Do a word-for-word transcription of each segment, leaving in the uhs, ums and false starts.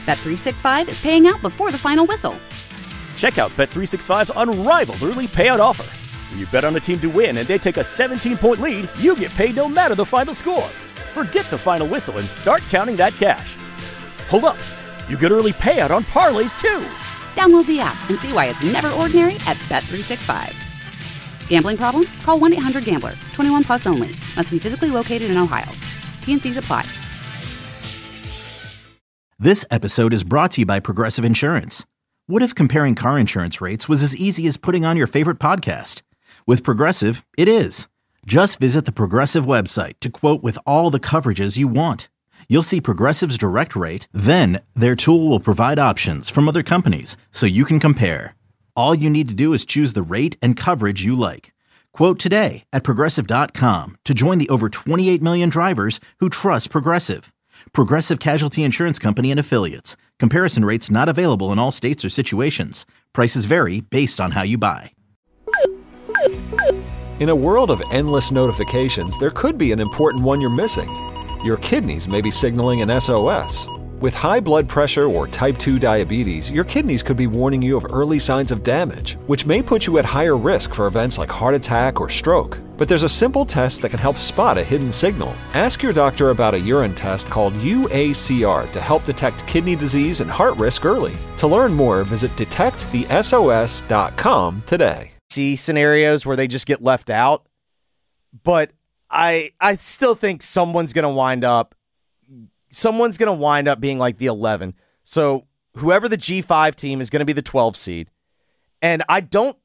Bet three sixty-five is paying out before the final whistle. Check out Bet three sixty-five's unrivaled early payout offer. When you bet on a team to win and they take a seventeen-point lead, you get paid no matter the final score. Forget the final whistle and start counting that cash. Hold up. You get early payout on parlays, too. Download the app and see why it's never ordinary at Bet three sixty-five. Gambling problem? Call one eight hundred gambler. twenty-one plus only. Must be physically located in Ohio. T and C's apply. This episode is brought to you by Progressive Insurance. What if comparing car insurance rates was as easy as putting on your favorite podcast? With Progressive, it is. Just visit the Progressive website to quote with all the coverages you want. You'll see Progressive's direct rate, then their tool will provide options from other companies so you can compare. All you need to do is choose the rate and coverage you like. Quote today at Progressive dot com to join the over twenty-eight million drivers who trust Progressive. Progressive Casualty Insurance Company and Affiliates. Comparison rates not available in all states or situations. Prices vary based on how you buy. In a world of endless notifications, there could be an important one you're missing. Your kidneys may be signaling an S O S. With high blood pressure or type two diabetes, your kidneys could be warning you of early signs of damage, which may put you at higher risk for events like heart attack or stroke. But there's a simple test that can help spot a hidden signal. Ask your doctor about a urine test called U A C R to help detect kidney disease and heart risk early. To learn more, visit detect the S O S dot com today. See scenarios where they just get left out, but I I still think someone's going to wind up someone's going to wind up being like the eleven. So whoever the G five team is going to be the twelve seed. And I don't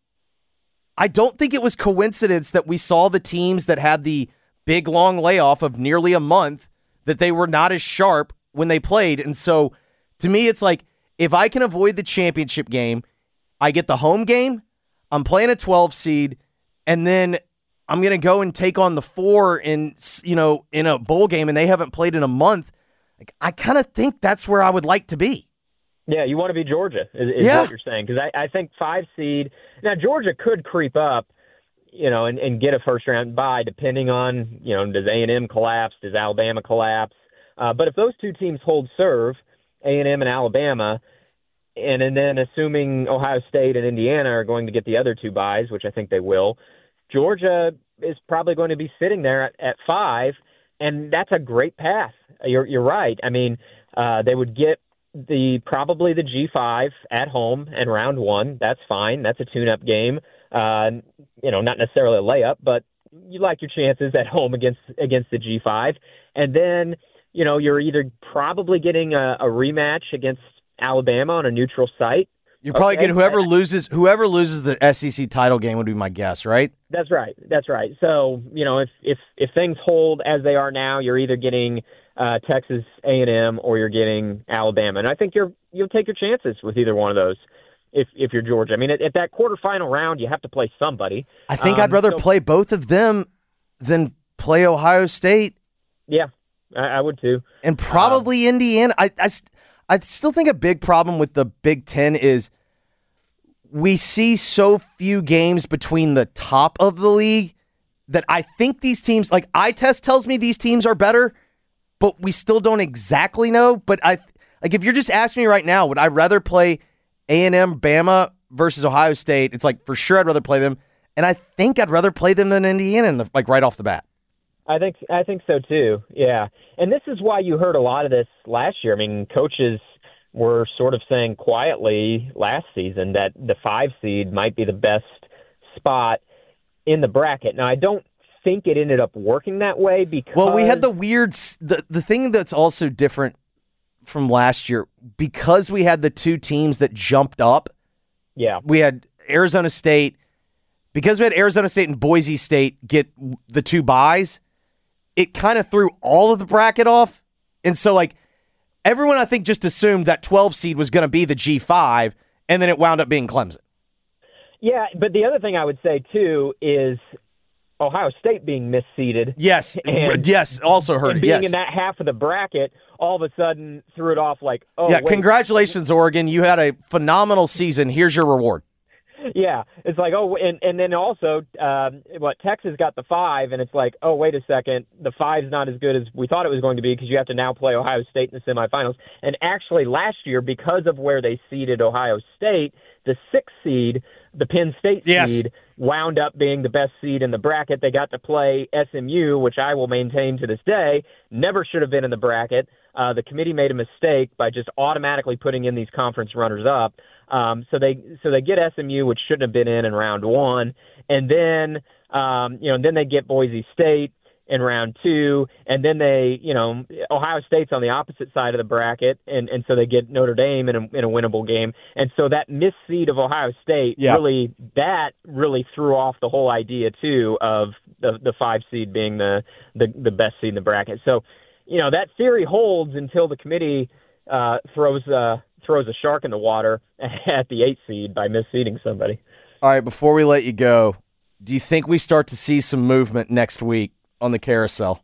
I don't think it was coincidence that we saw the teams that had the big long layoff of nearly a month that they were not as sharp when they played. And so to me it's like if I can avoid the championship game, I get the home game, I'm playing a twelve seed, and then I'm going to go and take on the four in, you know, in a bowl game and they haven't played in a month. Like, I kind of think that's where I would like to be. Yeah, you want to be Georgia, is, is yeah. what you're saying. Because I, I think five seed – now, Georgia could creep up, you know, and, and get a first-round bye depending on, you know, does A and M collapse? Does Alabama collapse? Uh, but if those two teams hold serve, A and M and Alabama, and, and then assuming Ohio State and Indiana are going to get the other two byes, which I think they will – Georgia is probably going to be sitting there at, at five, and that's a great path. You're, you're right. I mean, uh, they would get the probably the G five at home in round one. That's fine. That's a tune-up game. Uh, you know, not necessarily a layup, but you like your chances at home against against the G five. And then, you know, you're either probably getting a, a rematch against Alabama on a neutral site. You're probably okay. getting whoever loses whoever loses the S E C title game would be my guess, right? That's right. That's right. So, you know, if if, if things hold as they are now, you're either getting uh, Texas A and M or you're getting Alabama. And I think you're you'll take your chances with either one of those if if you're Georgia. I mean, at, at that quarterfinal round, you have to play somebody. I think um, I'd rather so, play both of them than play Ohio State. Yeah, I, I would too. And probably um, Indiana. I, I, I still think a big problem with the Big Ten is we see so few games between the top of the league that I think these teams, like eye test tells me these teams are better, but we still don't exactly know. But I, like if you're just asking me right now, would I rather play A and M, Bama versus Ohio State? It's like for sure I'd rather play them, and I think I'd rather play them than Indiana, in the, like right off the bat. I think I think so too. Yeah, and this is why you heard a lot of this last year. I mean, coaches were sort of saying quietly last season that the five seed might be the best spot in the bracket. Now, I don't think it ended up working that way because well, we had the weird the the thing that's also different from last year because we had the two teams that jumped up. Yeah, we had Arizona State because we had Arizona State and Boise State get the two byes. It kind of threw all of the bracket off, and so like everyone I think just assumed that twelve seed was going to be the G five, and then it wound up being Clemson. Yeah, but the other thing I would say too is Ohio State being misseeded. Yes, and, yes, also heard and it. Being yes. in that half of the bracket, all of a sudden threw it off like, oh, yeah. wait. Congratulations, Oregon! You had a phenomenal season. Here's your reward. Yeah, it's like, oh, and, and then also, um, what, Texas got the five, and it's like, oh, wait a second, the five's not as good as we thought it was going to be because you have to now play Ohio State in the semifinals. And actually last year, because of where they seeded Ohio State, the sixth seed, the Penn State yes. seed, wound up being the best seed in the bracket. They got to play S M U, which I will maintain to this day, never should have been in the bracket. Uh, the committee made a mistake by just automatically putting in these conference runners-up. Um, so they so they get S M U, which shouldn't have been in in round one, and then um, you know, and then they get Boise State in round two, and then they, you know, Ohio State's on the opposite side of the bracket, and, and so they get Notre Dame in a, in a winnable game, and so that missed seed of Ohio State yeah. really that really threw off the whole idea too of the the five seed being the the, the best seed in the bracket. So, you know, that theory holds until the committee uh, throws uh, throws a shark in the water at the eight seed by misseeding somebody. All right, before we let you go, do you think we start to see some movement next week on the carousel?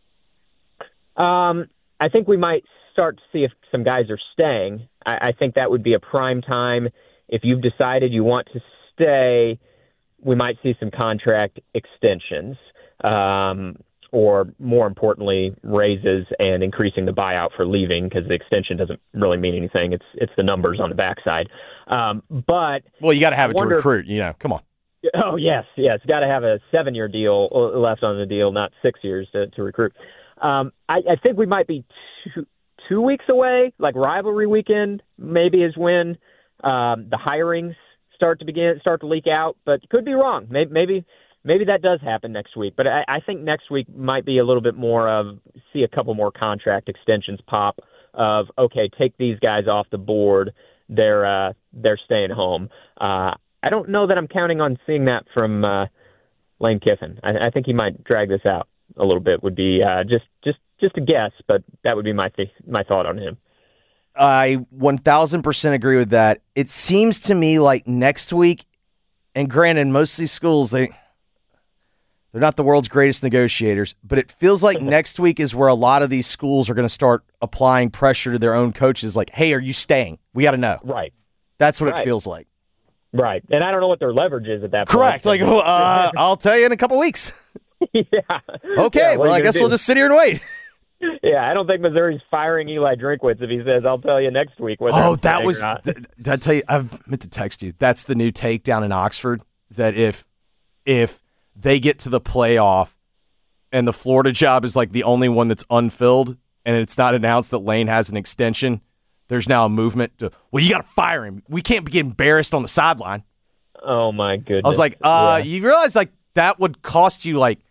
Um, I think we might start to see if some guys are staying. I, I think that would be a prime time. If you've decided you want to stay, we might see some contract extensions. Um, or more importantly, raises and increasing the buyout for leaving, because the extension doesn't really mean anything. It's it's the numbers on the backside. Um, but well, you got to have I it to wonder, recruit. You know, come on. Oh yes, yes, got to have a seven-year deal left on the deal, not six years to, to recruit. Um, I, I think we might be two, two weeks away. Like rivalry weekend, maybe is when um, the hirings start to begin, start to leak out. But could be wrong. Maybe. maybe Maybe that does happen next week, but I, I think next week might be a little bit more of see a couple more contract extensions pop of, okay, take these guys off the board. They're uh, they're staying home. Uh, I don't know that I'm counting on seeing that from uh, Lane Kiffin. I, I think he might drag this out a little bit. Would be uh, just just just a guess, but that would be my th- my thought on him. I one thousand percent agree with that. It seems to me like next week, and granted, most of these schools they. They're not the world's greatest negotiators, but it feels like next week is where a lot of these schools are going to start applying pressure to their own coaches like, hey, are you staying? We got to know. Right. That's what right. it feels like. Right. And I don't know what their leverage is at that Correct. point. Correct. Like, uh, I'll tell you in a couple weeks. yeah. Okay. Yeah, well, I guess do? we'll just sit here and wait. Yeah, I don't think Missouri's firing Eli Drinkwitz if he says, I'll tell you next week. Whether oh, I'm that was, or not. Th- did I tell you, I've meant to text you. That's the new take down in Oxford, that if if they get to the playoff, and the Florida job is like the only one that's unfilled, and it's not announced that Lane has an extension, there's now a movement to, well, you got to fire him. We can't get embarrassed on the sideline. Oh, my goodness. I was like, uh, yeah. you realize like that would cost you like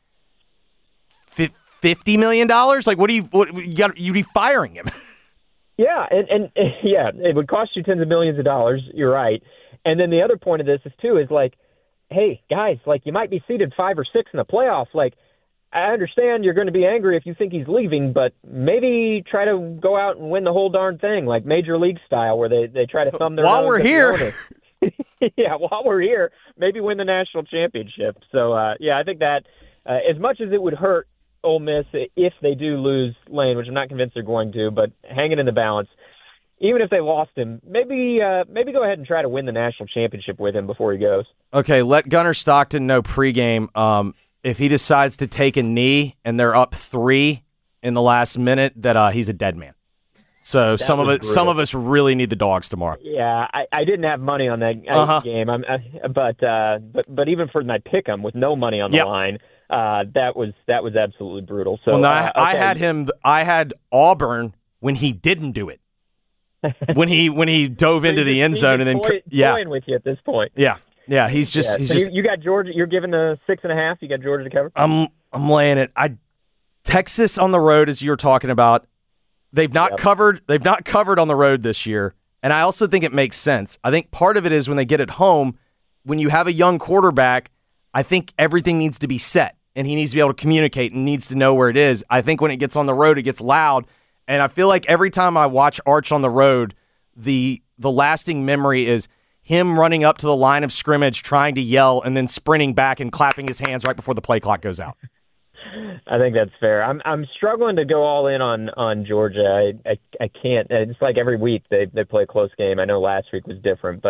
fifty million dollars? Like, what do you, what, you got, you'd be firing him. Yeah, and, and yeah, it would cost you tens of millions of dollars. You're right. And then the other point of this is, too, is like, hey, guys, like you might be seeded five or six in the playoffs. Like, I understand you're going to be angry if you think he's leaving, but maybe try to go out and win the whole darn thing, like Major League style, where they, they try to thumb their while nose we're at the here. owner. Yeah, while we're here, maybe win the national championship. So, uh, yeah, I think that uh, as much as it would hurt Ole Miss if they do lose Lane, which I'm not convinced they're going to, but hang it in the balance. Even if they lost him, maybe uh, maybe go ahead and try to win the national championship with him before he goes. Okay, let Gunnar Stockton know pregame. Um, if he decides to take a knee and they're up three in the last minute, that uh, he's a dead man. So That some of it, brutal. some of us really need the dogs tomorrow. Yeah, I, I didn't have money on that Uh-huh. game, I'm, I, but uh, but but even for my pick 'em with no money on the Yep. line, uh, that was that was absolutely brutal. So Well, no, uh, I, I okay. had him. I had Auburn when he didn't do it. when he when he dove So into he's the just- end he's zone just and then toy, yeah toying with you at this point. yeah yeah he's just Yeah, he's so just you, you got Georgia. You're giving the six and a half. You got Georgia to cover. I'm I'm laying it. I Texas on the road, as you were talking about. They've not Yep. covered. They've not covered on the road this year, and I also think it makes sense. I think part of it is when they get at home, when you have a young quarterback, I think everything needs to be set, and he needs to be able to communicate and needs to know where it is. I think when it gets on the road, it gets loud, and I feel like every time I watch Arch on the road, the the lasting memory is him running up to the line of scrimmage, trying to yell, and then sprinting back and clapping his hands right before the play clock goes out. I think that's fair. I'm I'm struggling to go all in on on Georgia. I I, I can't. It's like every week they they play a close game. I know last week was different, but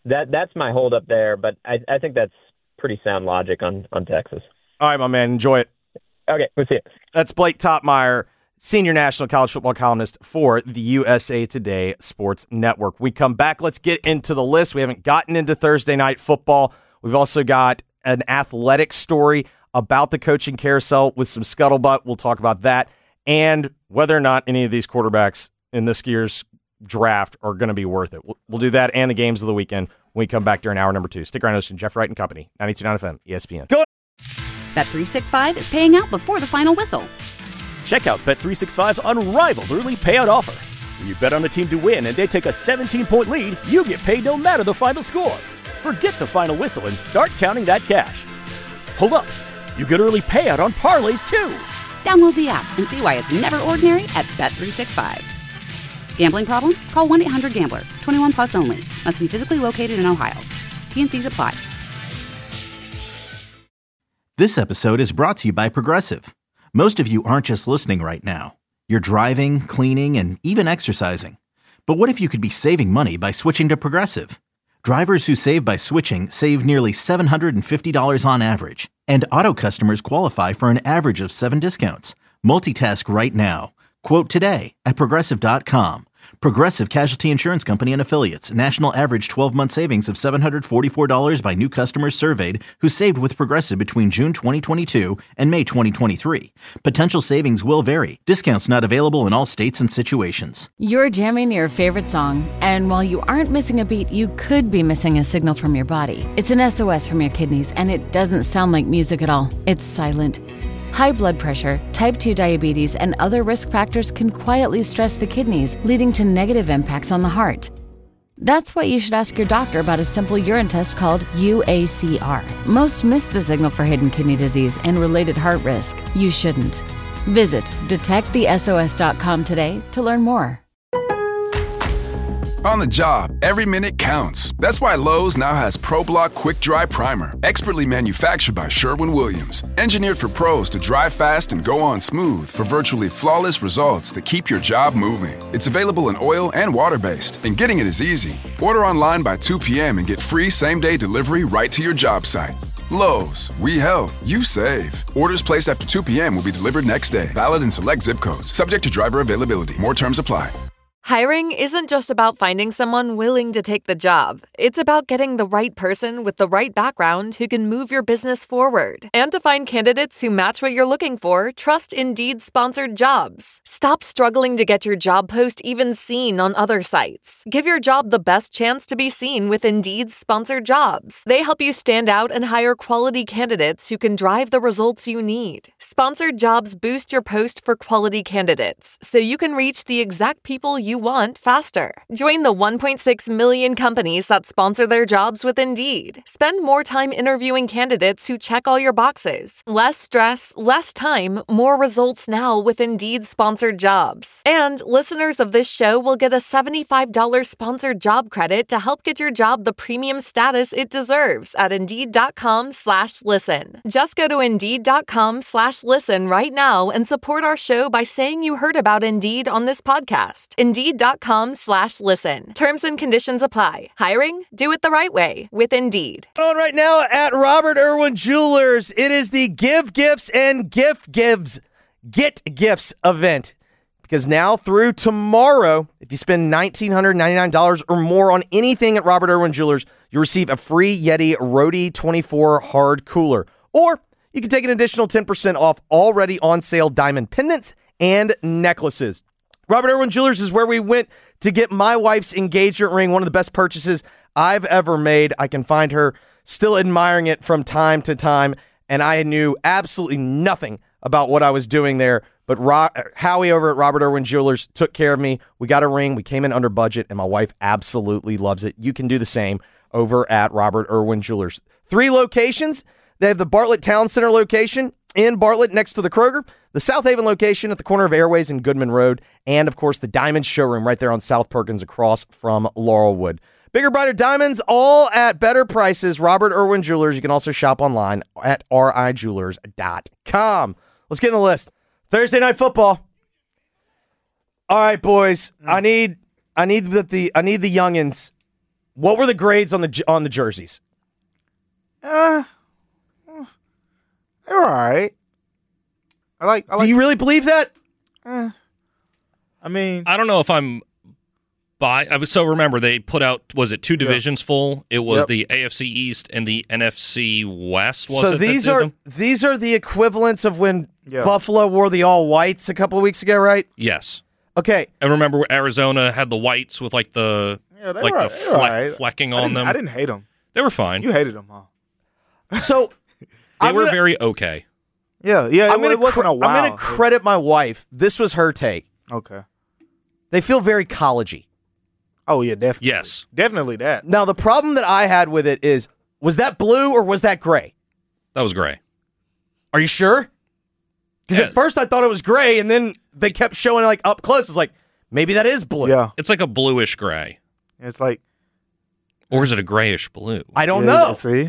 that that's my holdup there. But I, I think that's pretty sound logic on, on Texas. All right, my man. Enjoy it. Okay, we'll see it. That's Blake Topmeyer, senior national college football columnist for the U S A Today Sports Network. We come back. Let's get into the list. We haven't gotten into Thursday night football. We've also got an athletic story about the coaching carousel with some scuttlebutt. We'll talk about that and whether or not any of these quarterbacks in this year's draft are going to be worth it. We'll, we'll do that and the games of the weekend when we come back during hour number two. Stick around, Ocean. Jeff Wright and Company, ninety-two point nine F M, E S P N. Go! Bet three sixty-five is paying out before the final whistle. Check out Bet three sixty-five's unrivaled early payout offer. When you bet on a team to win and they take a seventeen-point lead, you get paid no matter the final score. Forget the final whistle and start counting that cash. Hold up. You get early payout on parlays, too. Download the app and see why it's never ordinary at Bet three sixty-five. Gambling problem? Call one eight hundred gambler. twenty-one plus only. Must be physically located in Ohio. T N Cs apply. This episode is brought to you by Progressive. Most of you aren't just listening right now. You're driving, cleaning, and even exercising. But what if you could be saving money by switching to Progressive? Drivers who save by switching save nearly seven hundred fifty dollars on average. And auto customers qualify for an average of seven discounts. Multitask right now. Quote today at Progressive dot com. Progressive Casualty Insurance Company and Affiliates. National average twelve-month savings of seven hundred forty-four dollars by new customers surveyed who saved with Progressive between June twenty twenty-two and May twenty twenty-three. Potential savings will vary. Discounts not available in all states and situations. You're jamming your favorite song, and while you aren't missing a beat, you could be missing a signal from your body. It's an S O S from your kidneys, and it doesn't sound like music at all. It's silent. High blood pressure, type two diabetes, and other risk factors can quietly stress the kidneys, leading to negative impacts on the heart. That's why you should ask your doctor about a simple urine test called U A C R. Most miss the signal for hidden kidney disease and related heart risk. You shouldn't. Visit detect the S O S dot com today to learn more. On the job, every minute counts. That's why Lowe's now has ProBlock Quick Dry Primer, expertly manufactured by Sherwin-Williams. Engineered for pros to dry fast and go on smooth for virtually flawless results that keep your job moving. It's available in oil and water-based, and getting it is easy. Order online by two p.m. and get free same-day delivery right to your job site. Lowe's, we help, you save. Orders placed after two p.m. will be delivered next day. Valid in select zip codes. Subject to driver availability. More terms apply. Hiring isn't just about finding someone willing to take the job. It's about getting the right person with the right background who can move your business forward. And to find candidates who match what you're looking for, trust Indeed-sponsored jobs. Stop struggling to get your job post even seen on other sites. Give your job the best chance to be seen with Indeed-sponsored jobs. They help you stand out and hire quality candidates who can drive the results you need. Sponsored jobs boost your post for quality candidates, so you can reach the exact people you want faster. Join the one point six million companies that sponsor their jobs with Indeed. Spend more time interviewing candidates who check all your boxes. Less stress, less time, more results now with Indeed-sponsored jobs. And listeners of this show will get a seventy-five dollars sponsored job credit to help get your job the premium status it deserves at Indeed.com slash listen. Just go to Indeed.com slash listen right now and support our show by saying you heard about Indeed on this podcast. Indeed.com slash listen. Terms and conditions apply. Hiring? Do it the right way with Indeed. On right now at Robert Irwin Jewelers, it is the Give Gifts and Gift Gives Get Gifts event. Because now through tomorrow, if you spend one thousand nine hundred ninety-nine dollars or more on anything at Robert Irwin Jewelers, you receive a free Yeti Rode twenty-four hard cooler. Or you can take an additional ten percent off already on sale diamond pendants and necklaces. Robert Irwin Jewelers is where we went to get my wife's engagement ring, one of the best purchases I've ever made. I can find her still admiring it from time to time, and I knew absolutely nothing about what I was doing there, but Ro- Howie over at Robert Irwin Jewelers took care of me. We got a ring, we came in under budget, and my wife absolutely loves it. You can do the same over at Robert Irwin Jewelers. Three locations. They have the Bartlett Town Center location in Bartlett next to the Kroger, the South Haven location at the corner of Airways and Goodman Road, and, of course, the Diamond Showroom right there on South Perkins across from Laurelwood. Bigger, brighter diamonds, all at better prices. Robert Irwin Jewelers. You can also shop online at R I jewelers dot com. Let's get in the list. Thursday Night Football. All right, boys. I need I need the, the I need the youngins What were the grades on the on the jerseys? Uh, they were all right. I like. I like Do you really believe that? Uh, I mean, I don't know if I'm by. I was so remember they put out was it two divisions yeah. full? It was yep. the A F C East and the N F C West. Was so it these are them? these are the equivalents of when yeah. Buffalo wore the all whites a couple of weeks ago, right? Yes. Okay. And remember Arizona had the whites with like the yeah, they like were, the they fleck, right. flecking I on them. I didn't hate them. They were fine. You hated them, huh? So they I'm were gonna, very okay. Yeah, yeah. I'm it, gonna it wasn't cre- a wow. I'm going to credit my wife. This was her take. Okay. They feel very collegey. Oh yeah, definitely. Yes, definitely that. Now the problem that I had with it is, was that blue or was that gray? That was gray. Are you sure? Because Yeah. at first I thought it was gray, and then they kept showing like up close. It's like maybe that is blue. Yeah, It's like a bluish gray, it's like or is it a grayish blue? I don't yeah, know. See,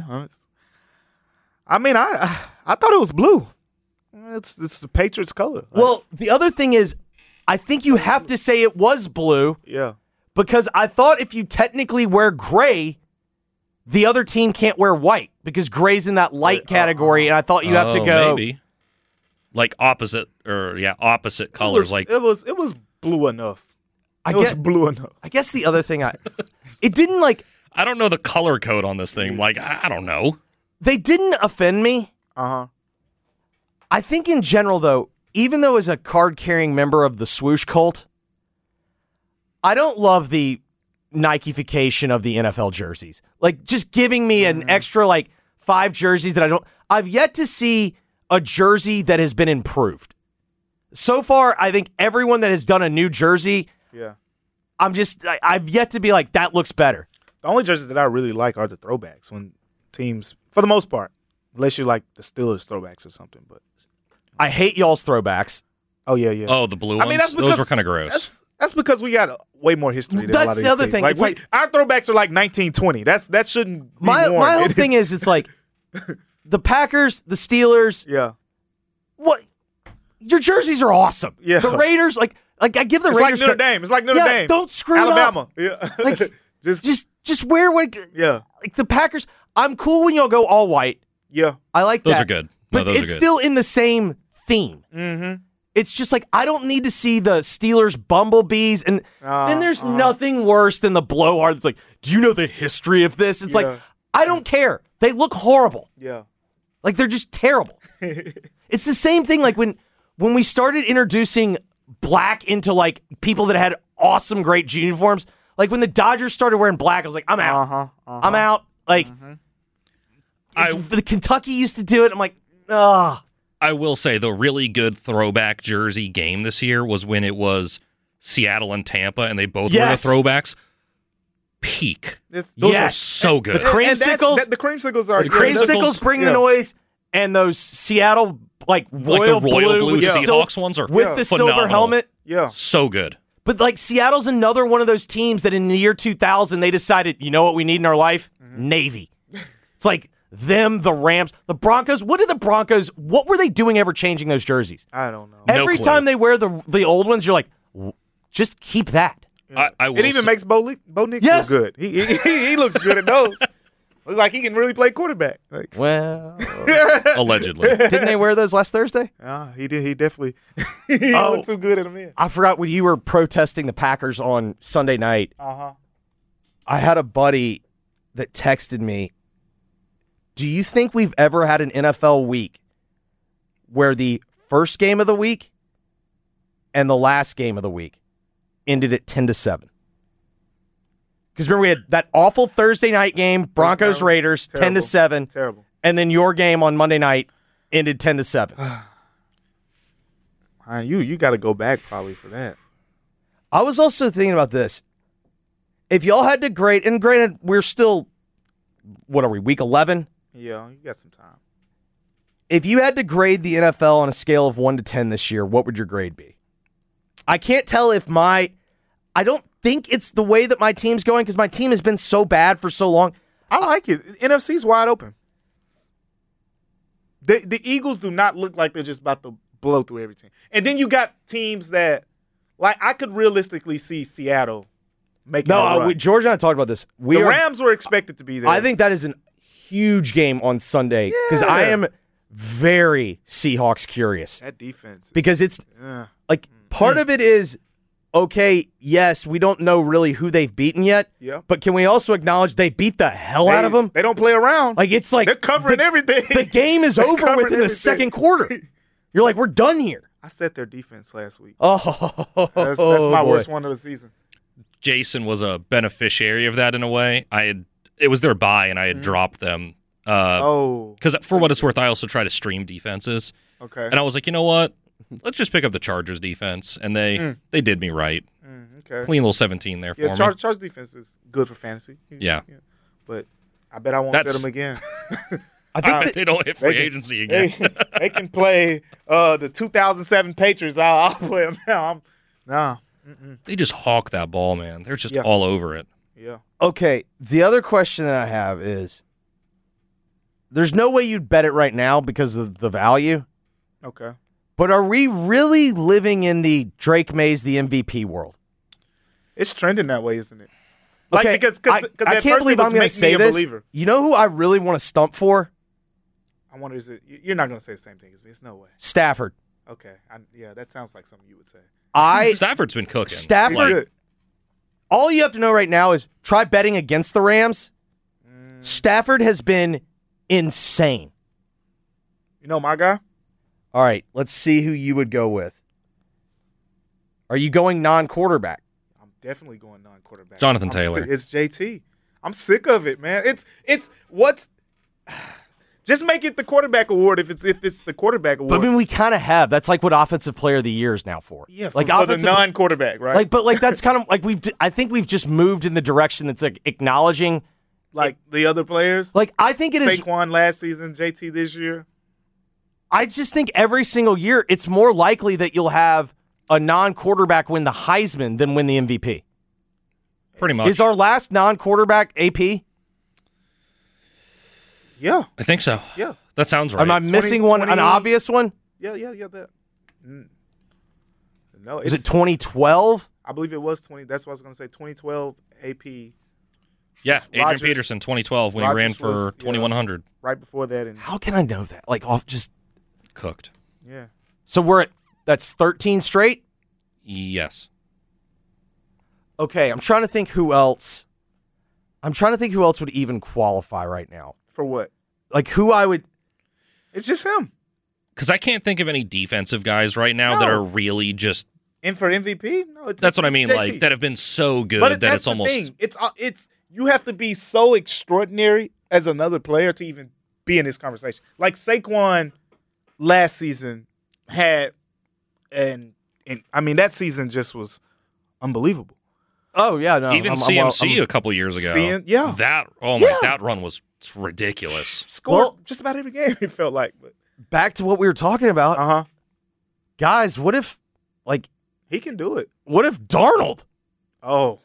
I mean, I I thought it was blue. It's it's the Patriots color. Like, Well, the other thing is, I think you have to say it was blue yeah, because I thought if you technically wear gray, the other team can't wear white because gray's in that light Uh, category, and I thought you have to Oh, go. maybe like opposite or yeah opposite it colors. was, like it was it was blue enough. I It was get. blue enough. I guess the other thing I, it didn't like I don't know the color code on this thing. Like I, I don't know. they didn't offend me. Uh huh. I think in general, though, even though as a card-carrying member of the swoosh cult, I don't love the Nike-fication of the N F L jerseys. Like, just giving me an extra, like, five jerseys that I don't... I've yet to see a jersey that has been improved. So far, I think everyone that has done a new jersey, Yeah. I'm just... I, I've yet to be like, that looks better. The only jerseys that I really like are the throwbacks when teams, for the most part, unless you like the Steelers throwbacks or something. But I hate y'all's throwbacks. oh yeah, yeah. Oh, the blue I ones. mean, that's because Those were kind of gross. That's, that's because we got way more history. Than That's a lot of the these other teams. thing. Like, It's we, like- our throwbacks are like nineteen twenty. That's that shouldn't be My, worn. my whole It thing is, it's like, the Packers, the Steelers, yeah, what? Your jerseys are awesome. Yeah. The Raiders, like, like I give the it's like Raiders Notre cre- Dame. It's like Notre yeah, Dame. Don't screw Alabama. it up. Yeah, Like, just Just, just wear what. yeah, Like the Packers. I'm cool when y'all go all white. yeah. I like Those that. are good. No, But those are it's good. still in the same theme. Mm-hmm. It's just like I don't need to see the Steelers bumblebees, and Uh, then there's uh. nothing worse than the blowhard. It's like, do you know the history of this? It's Yeah. like I don't care. They look horrible. Yeah. Like they're just terrible. It's the same thing like when when we started introducing black into like people that had awesome great uniforms. Like when the Dodgers started wearing black, I was like, I'm out. Uh-huh, uh-huh. I'm out. Like I- it's- the Kentucky used to do it. I'm like, ugh. I will say the really good throwback jersey game this year was when it was Seattle and Tampa, and they both Yes. were the throwbacks. Peak. It's, Those Yes. are so good. The creamsicles, and that's- that- the creamsicles are The yeah, those- creamsicles bring yeah. the noise, and those Seattle like like royal, the royal blue, with the Seahawks sil- ones are with Yeah. the phenomenal. silver helmet. Yeah. So good. But like Seattle's another one of those teams that in the year two thousand they decided, you know what we need in our life? Mm-hmm. Navy. It's like them, the Rams, the Broncos. What did the Broncos? What were they doing ever changing those jerseys? I don't know. No Every clue. time they wear the the old ones, you're like, "W- just keep that. I, I will It even say- makes Bo, Le- Bo Nix Yes. look good. He, he he looks good at those. Looks like he can really play quarterback. Like, Well, allegedly. didn't they wear those last Thursday? ah, he did. He definitely. he Oh. looked too good at him. In. I forgot when you were protesting the Packers on Sunday night. Uh huh. I had a buddy that texted me, do you think we've ever had an N F L week where the first game of the week and the last game of the week ended at ten to seven? Because remember, we had that awful Thursday night game, Broncos Raiders, ten to Terrible. seven, Terrible. and then your game on Monday night ended ten to seven. Uh, you you got to go back probably for that. I was also thinking about this. If y'all had to grade, and granted, we're still, what are we, week eleven? Yeah, you got some time. If you had to grade the N F L on a scale of one to ten this year, what would your grade be? I can't tell if my, I don't think it's the way that my team's going because my team has been so bad for so long. I like it. N F C's wide open. The the Eagles do not look like they're just about to blow through every team. And then you got teams that, like, I could realistically see Seattle making No, a uh, run. we, George and I talked about this. We the are, Rams were expected to be there. I think that is a huge game on Sunday because Yeah. I am very Seahawks curious that defense. because it's Yeah. like part of it is okay. Yes, we don't know really who they've beaten yet. Yeah. But can we also acknowledge they beat the hell They- out of them? They don't play around. Like it's like They're covering the, everything. The game is They're over covering within the everything. second quarter. You're like, we're done here. I set their defense last week. Oh, That's, that's my boy. worst one of the season. Jason was a beneficiary of that in a way. I had it was their bye, and I had Mhm. dropped them. Uh, Oh, because for what it's worth, I also try to stream defenses, okay. and I was like, you know what? Let's just pick up the Chargers defense, and they Mm. they did me right. Mm, okay. Clean little seventeen there Yeah, for Char- me. Chargers defense is good for fantasy. Yeah. But I bet I won't That's- set them again. I think Uh, that- they don't hit free they can- agency again. They, they can play uh, the two thousand seven Patriots. I'll, I'll play them now. I'm, nah. Mm-mm. They just hawk that ball, man. They're just Yeah. all over it. Yeah. Okay, the other question that I have is there's no way you'd bet it right now because of the value, Okay. but are we really living in the Drake Mays the M V P world? It's trending that way, isn't it? Like, Okay, because cause, I, cause I at can't first believe it was I'm going make to say me a this. believer. You know who I really want to stump for? I wonder, is it, you're not going to say the same thing as me. It's no way. Stafford. Okay. I, yeah, that sounds like something you would say. I Stafford's been cooking. Stafford. He's good. All you have to know right now is try betting against the Rams. Mm. Stafford has been insane. You know my guy? All right, let's see who you would go with. Are you going non-quarterback? I'm definitely going non-quarterback. Jonathan I'm Taylor. sick- It's J T. I'm sick of it, man. It's it's what's just make it the quarterback award if it's if it's the quarterback award. But I mean, we kind of have. That's like what offensive player of the year is now for. yeah, for, like for the offensive- non-quarterback, right? Like, but like that's kind of like we've. I think we've just moved in the direction that's like acknowledging. like the other players. Like I think it is. Saquon last season, J T this year. I just think every single year it's more likely that you'll have a non-quarterback win the Heisman than win the M V P. Pretty much. Is our last non-quarterback A P? Yeah, I think so. yeah, That sounds right. Am I missing twenty, one? An twenty obvious one? yeah, yeah, yeah. That. Mm. No, Is it's, it twenty twelve? I believe it was twenty. That's what I was going to say. twenty twelve A P. yeah, Adrian Rodgers- Peterson, twenty twelve, when Rodgers he ran was, for yeah. twenty-one hundred. Right before that, and How can I know that? Like off just. Cooked. yeah, So we're at that's thirteen straight. Yes. Okay, I'm trying to think who else. I'm trying to think who else would even qualify right now. for what? Like who I would. It's just him. Because I can't think of any defensive guys right now that No. are really just. And for M V P, no, it's, That's what I it's mean. J T. Like that have been so good But that that's it's the almost. thing. It's uh, it's you have to be so extraordinary as another player to even be in this conversation. Like Saquon last season had, and and I mean that season just was unbelievable. Oh yeah, no. Even I'm- I'm- C M C I'm- a couple years ago. C M yeah. That oh my Yeah. that run was ridiculous. Scored Well- just about every game. It felt like, but back to what we were talking about, uh huh, guys. What if, like, he can do it. what if Darnold? Oh,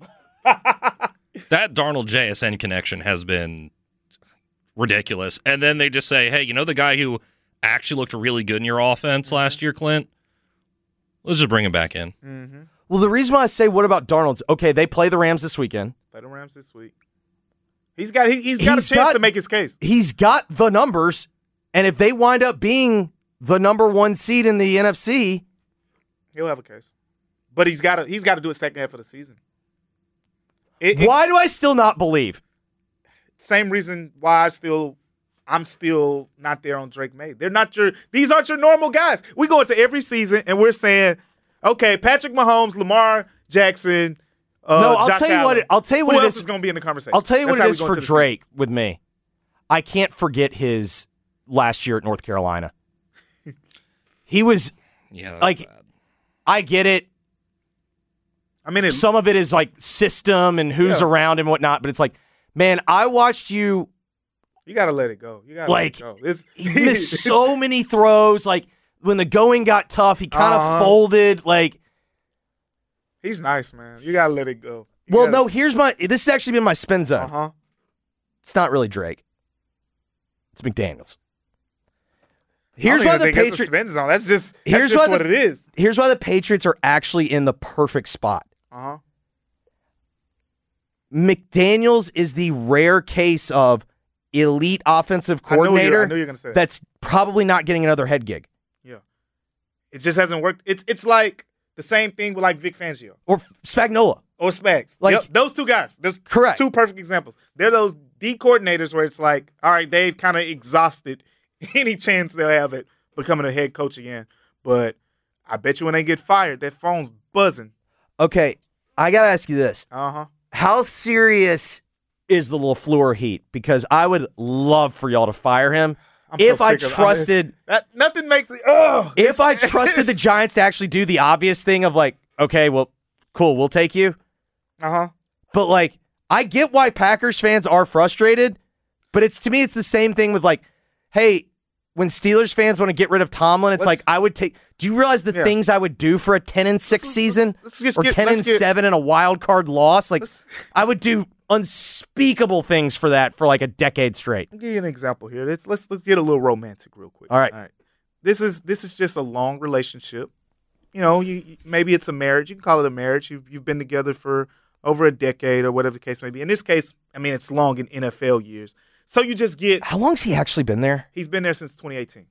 That Darnold J S N connection has been ridiculous. And then they just say, hey, you know the guy who actually looked really good in your offense last year, Clint? Let's just bring him back in. mm-hmm. Well, the reason why I say what about Darnold's okay, they play the Rams this weekend. Play the Rams this week. He's got he, he's got He's a chance got- to make his case. He's got the numbers, and if they wind up being the number one seed in the N F C, He'll have a case, but he's got to he's got to do it second half of the season. It, it- why do I still not believe? Same reason why I still I'm still not there on Drake May. They're not your these aren't your normal guys. We go into every season and we're saying, okay, Patrick Mahomes, Lamar Jackson. Uh, No, I'll Josh tell you what Allen. it- I'll tell you what Who it else is- is going to be in the conversation? I'll tell you That's what how it we is go for into the season. Drake with me. I can't forget his last year at North Carolina. He was Yeah. that was like, bad. I get it. I mean, it, Some of it is like system and who's Yeah. around and whatnot, but it's like, man, I watched you. you got to let it go. You got to Like, let it go. It's, He missed so many throws. Like when the going got tough, he kind of Uh-huh. folded. Like, He's nice, man. You got to let it go. You well, gotta- no. Here's my. This has actually been my spin zone. Uh-huh. It's not really Drake. It's McDaniels. I Here's don't why even the think that's a Patriots. spin zone. That's just, that's Here's just why what the- it is. Here's why the Patriots are actually in the perfect spot. Uh-huh. McDaniels is the rare case of elite offensive I knew you- coordinator I knew you were gonna say that. that's probably not getting another head gig. Yeah. It just hasn't worked. It's it's like the same thing with like Vic Fangio. Or Spagnuolo. Or Spags. Like- Yep, those two guys. There's Correct. two perfect examples. They're those D coordinators where it's like, all right, they've kind of exhausted any chance they'll have at becoming a head coach again. But I bet you when they get fired, that phone's buzzing. Okay, I got to ask you this. Uh-huh. How serious is the LaFleur heat? Because I would love for y'all to fire him. I'm so if I sick of- trusted, That, nothing makes it, oh. if I trusted the Giants to actually do the obvious thing of like, okay, well, cool, we'll take you. Uh-huh. But like, I get why Packers fans are frustrated, but it's to me, it's the same thing with like, hey, when Steelers fans want to get rid of Tomlin, it's Let's- like I would take. Do you realize the Yeah. things I would do for a ten and six Let's- season, let's- let's just or get- ten let's and get- seven and a wild card loss? Like, Let's- I would do unspeakable things for that for like a decade straight. I'll give you an example here. Let's let's let's get a little romantic real quick. All right. All right. This is this is just a long relationship. You know, you, you maybe it's a marriage. You can call it a marriage. You've you've been together for over a decade or whatever the case may be. In this case, I mean it's long in N F L years. So you just get How long's he actually been there? he's been there since twenty eighteen.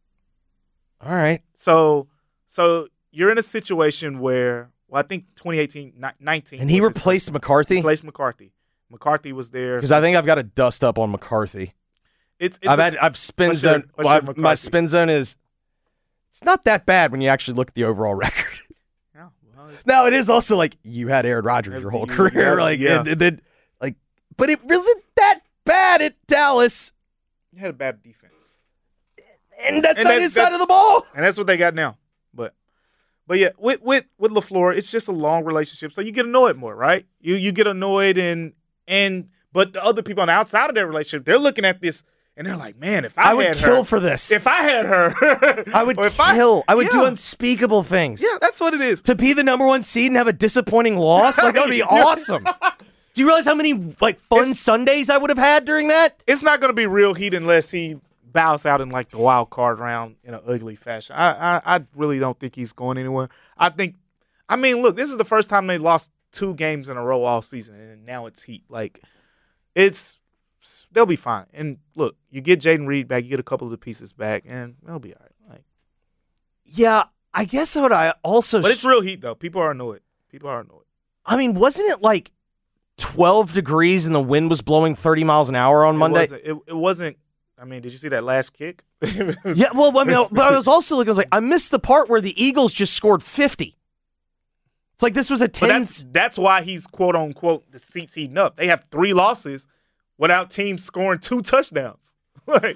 All right. So so you're in a situation where well I think twenty eighteen ni- nineteen And he was his- replaced McCarthy? replaced McCarthy. McCarthy was there. Because I think I've got to dust up on McCarthy. It's, it's I've a- had I've spin what's your- zone. what's well, your I've- my McCarthy? spin zone is it's not that bad when you actually look at the overall record. Yeah, well, it's- Now it is also like you had Aaron Rodgers your whole You- career, yeah, like yeah. and, and then like, but it wasn't that bad at Dallas, You had a bad defense. and that's And not that's- his side of that's- the ball. And that's what they got now. But but yeah, with with with LaFleur, it's just a long relationship. So you get annoyed more, right? You you get annoyed and and but the other people on the outside of their relationship, they're looking at this and they're like, man, if I, I would had kill her, for this. If I had her, I would or if kill. I, would do yeah. unspeakable things. Yeah, that's what it is. To be the number one seed and have a disappointing loss, like that would be Yeah. awesome. Do you realize how many like fun It's- Sundays I would have had during that? It's not going to be real heat unless he bows out in like the wild card round in an ugly fashion. I, I I really don't think he's going anywhere. I think, I mean, look, this is the first time they lost two games in a row all season, and now it's heat. Like, it's they'll be fine. And look, you get Jaden Reed back, you get a couple of the pieces back, and they'll be all right. Like, Yeah, I guess what I also. but it's real heat though. People are annoyed. People are annoyed. I mean, wasn't it like twelve degrees and the wind was blowing thirty miles an hour on It Monday? wasn't, it, it wasn't. I mean, did you see that last kick? Yeah, well, I mean, but I was also looking. I was like, I missed the part where the Eagles just scored fifty. It's like this was a But ten. that's that's why he's quote unquote the seats heating up. They have three losses without teams scoring two touchdowns. Like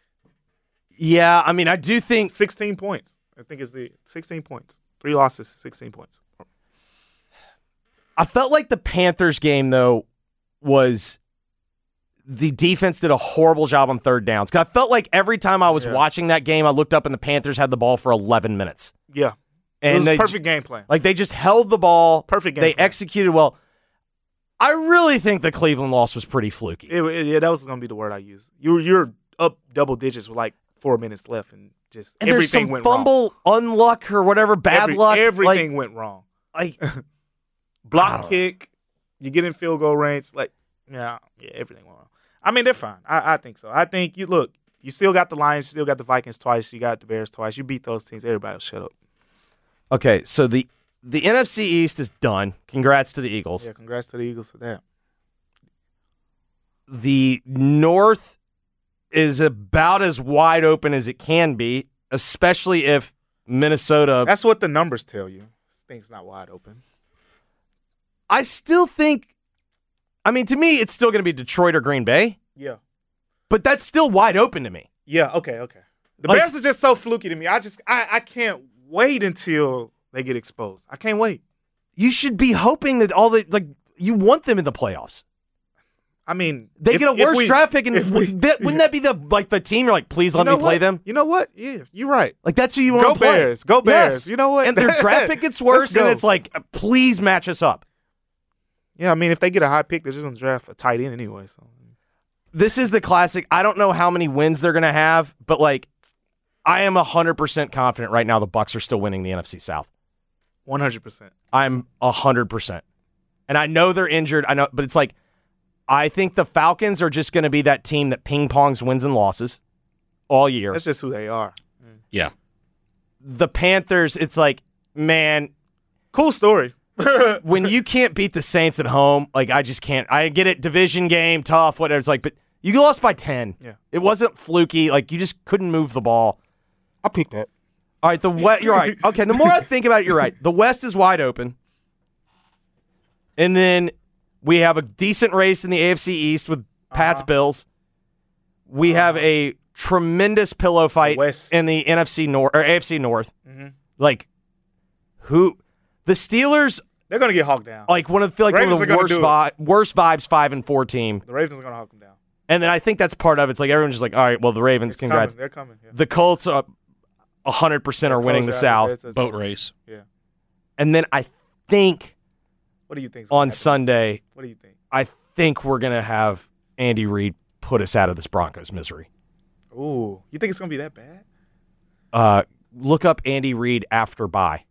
Yeah, I mean, I do think sixteen points. I think it's the sixteen points. Three losses, sixteen points. I felt like the Panthers game though was the defense did a horrible job on third downs. 'Cause I felt like every time I was Yeah. watching that game, I looked up and the Panthers had the ball for eleven minutes. Yeah. And it was they a perfect game plan. Like they just held the ball. Perfect game They plan. executed well. I really think the Cleveland loss was pretty fluky. It, it- yeah, that was gonna be the word I used. You you're up double digits with like four minutes left, and just And there's everything some went fumble, unluck, or whatever, wrong. bad Every- luck. Everything went wrong. Like, like I Block don't kick, you get in field goal range. Like yeah, yeah, everything went wrong. I mean, they're fine. I, I think so. I think you look. You still got the Lions. You still got the Vikings twice. You got the Bears twice. You beat those teams. Everybody will shut up. okay, so the the N F C East is done. Congrats to the Eagles. Yeah, congrats to the Eagles for that. The North is about as wide open as it can be, especially if Minnesota. That's what the numbers tell you. This thing's not wide open. I still think, I mean, to me, it's still going to be Detroit or Green Bay, Yeah. but that's still wide open to me. Yeah. Okay. Okay. The Like- Bears are just so fluky to me. I just I I can't wait until they get exposed. I can't wait. You should be hoping that all the, like, you want them in the playoffs. I mean, They if- get a if worse we- draft pick, and if we- that, wouldn't that be the like the team? You're like, please You let know me play what? them. You know what? Yeah, you're right. Like that's who you want Go to play. Bears. Go Yes. Bears. You know what? And their draft pick gets worse, Let's and go. it's like, please match us up. Yeah, I mean, if they get a high pick, they're just gonna draft a tight end anyway. So This is the classic. I don't know how many wins they're going to have, but like, I am one hundred percent confident right now the Bucs are still winning the N F C South. one hundred percent. I'm one hundred percent. And I know they're injured. I know, but it's like, I think the Falcons are just going to be that team that ping-pongs wins and losses all year. That's just who they are. Yeah. The Panthers, it's like, man. Cool story. When you can't beat the Saints at home, like, I just can't. I get it, division game, tough, whatever. It's like, but you lost by ten. Yeah. It wasn't fluky. Like, you just couldn't move the ball. I'll pick that. All right, the West, you're right. Okay, the more I think about it, you're right. The West is wide open. And then we have a decent race in the A F C East with Pat's uh-huh. Bills. We have a tremendous pillow fight West. in the N F C North or A F C North. Mm-hmm. Like, who? The Steelers. They're going to get hawked down. Like, one of, feel like one of the worst, vi- worst vibes, five and four team. The Ravens are going to hawk them down. And then I think that's part of it. It's like everyone's just like, all right, well, the Ravens, It's congrats. Coming. They're coming. Yeah. The Colts are one hundred percent are winning the South. Boat race. Yeah. And then I think what do you think on Sunday, what do you think? I think we're going to have Andy Reid put us out of this Broncos misery. Ooh, you think it's going to be that bad? Uh, look up Andy Reid after bye.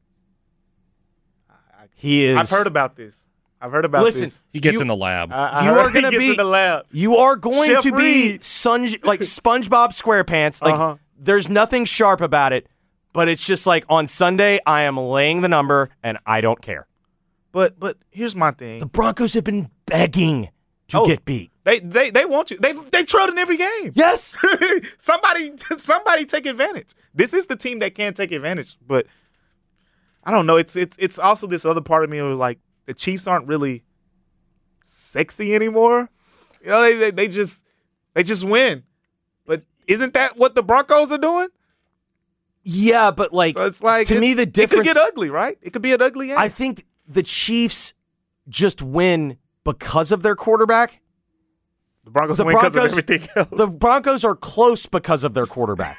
He is. I've heard about this. I've heard about Listen, this. He gets you, in the lab. I, I you heard are he going to gets be in the lab. You are going Chef to be Reed. sun, like SpongeBob SquarePants. Like Uh-huh. there's nothing sharp about it, but it's just like on Sunday I am laying the number and I don't care. But but here's my thing. The Broncos have been begging to Oh. get beat. They they they want you. They they've trailed in every game. Yes. somebody somebody take advantage. This is the team that can take advantage. But I don't know. It's it's it's also this other part of me where like the Chiefs aren't really sexy anymore. You know, they they, they just they just win. But isn't that what the Broncos are doing? Yeah, but like, So it's like to it's- me the it difference. could get ugly, right? It could be an ugly game. I think the Chiefs just win because of their quarterback. the Broncos the win because of Broncos- everything else. The Broncos are close because of their quarterback.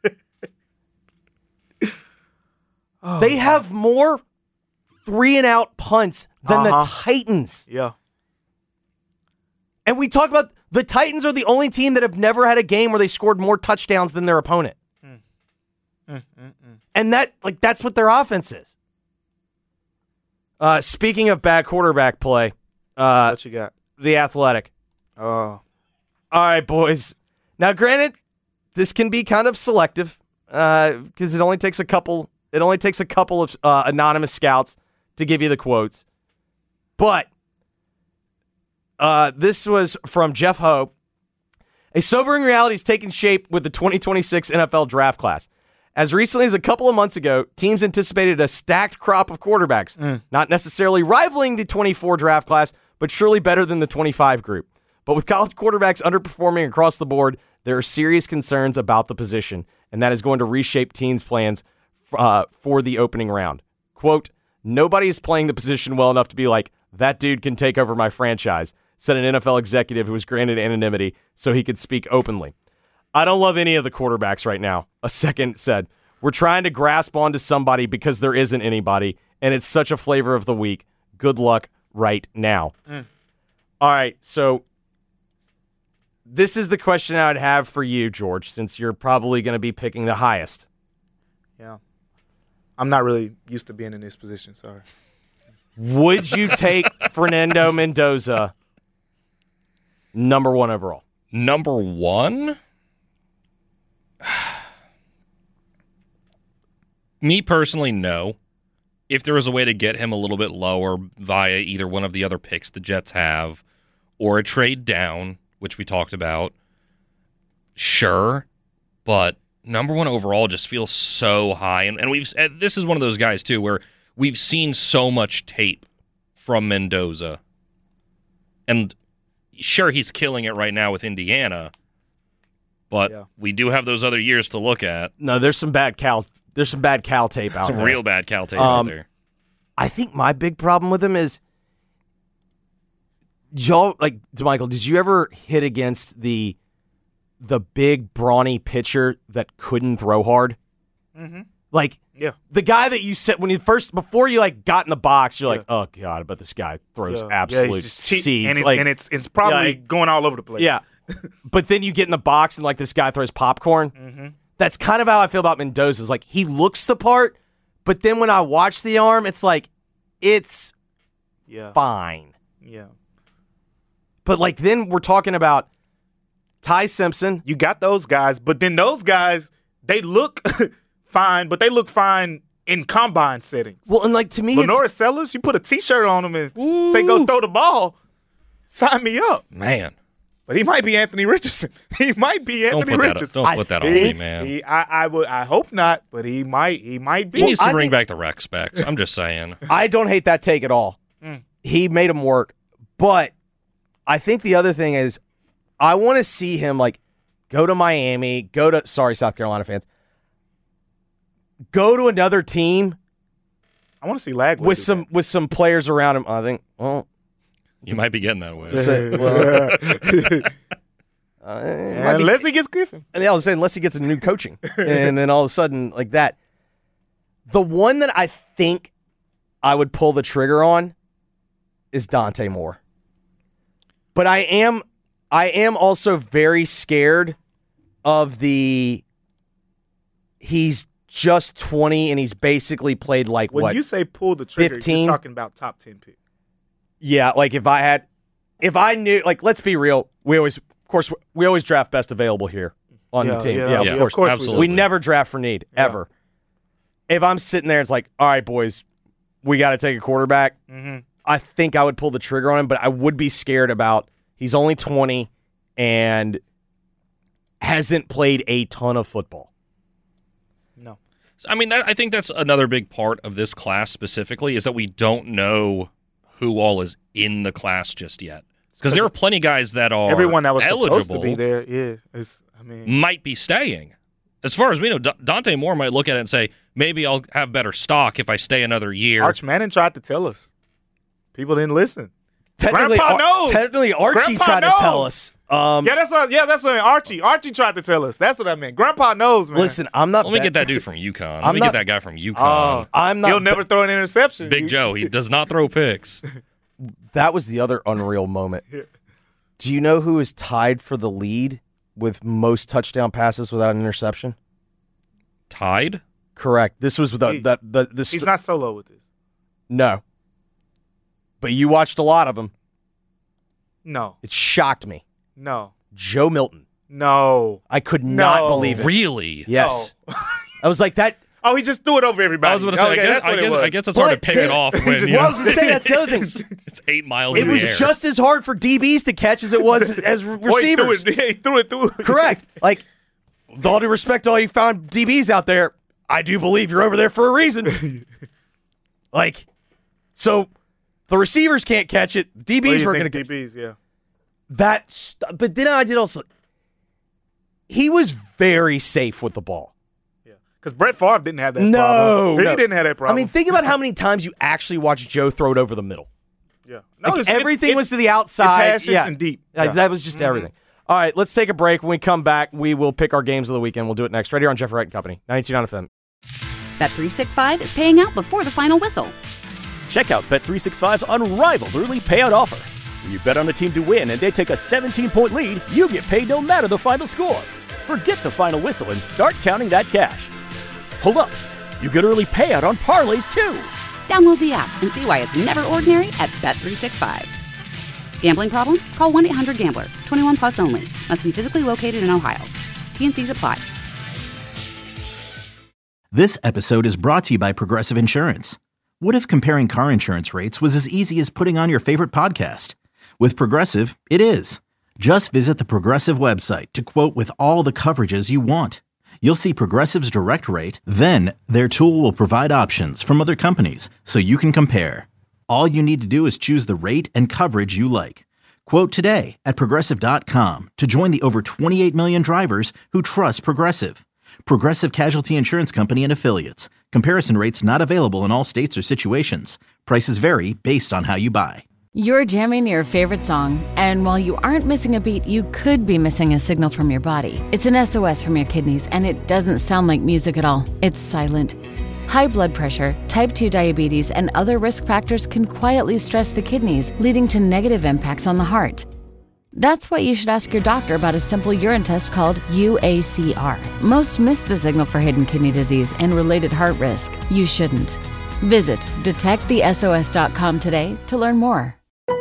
Oh, they have more three and out punts than Uh-huh. the Titans. yeah. And we talk about the Titans are the only team that have never had a game where they scored more touchdowns than their opponent. Mm. Mm, mm, mm. And that like that's what their offense is. Uh, speaking of bad quarterback play, uh, What you got? the Athletic. Oh. All right, boys. Now, granted, this can be kind of selective because it only takes a couple. It only takes a couple of uh, anonymous scouts to give you the quotes. But uh, this was from Jeff Hope. A sobering reality is taking shape with the twenty twenty-six N F L draft class. As recently as a couple of months ago, teams anticipated a stacked crop of quarterbacks, Mm. not necessarily rivaling the twenty-four draft class, but surely better than the twenty-five group. But with college quarterbacks underperforming across the board, there are serious concerns about the position, and that is going to reshape teams' plans uh, for the opening round. Quote, nobody is playing the position well enough to be like, that dude can take over my franchise, said an N F L executive who was granted anonymity so he could speak openly. I don't love any of the quarterbacks right now, a second said. We're trying to grasp onto somebody because there isn't anybody, and it's such a flavor of the week. Good luck right now. Mm. All right, so this is the question I would have for you, George, since you're probably going to be picking the highest. Yeah. I'm not really used to being in this position, sorry. Would you take Fernando Mendoza number one overall? Number one? Me personally, no. If there was a way to get him a little bit lower via either one of the other picks the Jets have, or a trade down, which we talked about, sure. But number one overall just feels so high. And, and we've and this is one of those guys, too, where we've seen so much tape from Mendoza. And sure, he's killing it right now with Indiana, but Yeah. we do have those other years to look at. No, there's some bad Cal. There's some bad Cal tape out Some there. real bad Cal tape Um, out there. I think my big problem with him is, y'all like DeMichael. Did you ever hit against the the big brawny pitcher that couldn't throw hard? Mm-hmm. Like Yeah. the guy that you said when you first before you like got in the box, you're like, Yeah. oh god, but this guy throws Yeah. absolute yeah, he's just cheat- seeds. And it's, like, and it's it's probably Yeah, like- going all over the place. yeah, but then you get in the box and like this guy throws popcorn. Mm-hmm. That's kind of how I feel about Mendoza. Is like he looks the part, but then when I watch the arm, it's like it's Yeah. fine. Yeah. But, like, then we're talking about Ty Simpson. You got those guys, but then those guys, they look fine, but they look fine in combine settings. Well, and, like, to me, Lenora it's, Sellers, you put a T-shirt on him and say, go throw the ball. Sign me up. Man. But he might be Anthony Richardson. He might be Don't Anthony put that, Richardson. don't put that on me, man. He, I, I would. I hope not, but he might. He might be. He needs to I bring think- back the rec specs. I'm just saying. I don't hate that take at all. Mm. He made him work. But I think the other thing is I want to see him, like, go to Miami, go to, sorry, South Carolina fans, go to another team I want to see Lagway with do some with some players around him. I think, well, You might be getting that way. so, well uh, it that. might be- Unless he gets Kiffin. And I was saying, unless he gets a new coaching, and then all of a sudden, like that. The one that I think I would pull the trigger on is Dante Moore. But I am, I am also very scared of the. He's just twenty, and he's basically played like When what? you say pull the trigger, fifteen? you're talking about top ten pick. Yeah, like if I had, if I knew, like let's be real, we always, of course, we always draft best available here on Yeah, the team. yeah, Yeah, yeah, of course, of course we do. absolutely. we never draft for need ever. If I'm sitting there, it's like, all right, boys, we got to take a quarterback. Mm-hmm. I think I would pull the trigger on him, but I would be scared about he's only twenty and hasn't played a ton of football. No. I mean, that, I think that's another big part of this class specifically is that we don't know who all is in the class just yet. Because there are plenty of guys that are Everyone that was eligible supposed to be there is. is I mean, might be staying. As far as we know, D- Dante Moore might look at it and say, maybe I'll have better stock if I stay another year. Arch Manning tried to tell us. People didn't listen. Technically, Grandpa Ar- knows. technically Archie Grandpa tried knows. to tell us. Um, Yeah, that's what. Yeah, that's what I mean. Archie. Archie tried to tell us. That's what I meant. Grandpa knows, man. listen, I'm not. Let me bet- get that dude from UConn. Let I'm me not- get that guy from UConn. Oh, I'm not. he'll bet- never throw an interception. Big He- Joe. He does not throw picks. That was the other unreal moment. Do you know who is tied for the lead with most touchdown passes without an interception? Tied? Correct. This was the He- the the, the He's st- not solo with this. no. But you watched a lot of them. No. It shocked me. No. Joe Milton. No. I could not No. believe it. Really? Yes. I was like that. Oh, he just threw it over everybody. I was going to say, Okay, I, guess, that's what I, it guess, was. I guess it's hard to But pick there- it off when you Well, I know, was going to say that's the other thing. it's eight miles It in the was air. just as hard for D Bs to catch as it was as Boy, receivers. He threw it, he threw it through. Correct. Like, with all due respect to all you found D Bs out there, I do believe you're over there for a reason. Like, so the receivers can't catch it. D What do Bs you were think, going to D Bs, yeah. that. St- but then I did also. He was very safe with the ball. Because Brett Favre didn't have that No, problem. He no. didn't have that problem. I mean, think about how many times you actually watched Joe throw it over the middle. yeah. Like, it's- everything it's- was to the outside. It's hashes yeah. and deep. Like, Yeah. that was just Mhm. everything. All right, let's take a break. When we come back, we will pick our games of the weekend. We'll do it next, right here on Jeff Wright and Company, ninety-two point nine F M. Bet three sixty-five is paying out before the final whistle. Check out Bet three sixty-five's unrivaled early payout offer. When you bet on a team to win and they take a seventeen-point lead, you get paid no matter the final score. Forget the final whistle and start counting that cash. Hold up. You get early payout on parlays, too. Download the app and see why it's never ordinary at Bet three sixty-five. Gambling problem? Call one eight hundred gambler. twenty-one plus only. Must be physically located in Ohio. T N Cs apply. This episode is brought to you by Progressive Insurance. What if comparing car insurance rates was as easy as putting on your favorite podcast? With Progressive, it is. Just visit the Progressive website to quote with all the coverages you want. You'll see Progressive's direct rate, then their tool will provide options from other companies so you can compare. All you need to do is choose the rate and coverage you like. Quote today at Progressive dot com to join the over twenty-eight million drivers who trust Progressive. Progressive Casualty Insurance Company and Affiliates. Comparison rates not available in all states or situations. Prices vary based on how you buy. You're jamming your favorite song, and while you aren't missing a beat, you could be missing a signal from your body. It's an S O S from your kidneys, and it doesn't sound like music at all. It's silent. High blood pressure, type two diabetes, and other risk factors can quietly stress the kidneys, leading to negative impacts on the heart. That's why you should ask your doctor about a simple urine test called U A C R. Most miss the signal for hidden kidney disease and related heart risk. You shouldn't. Visit detect the S O S dot com today to learn more.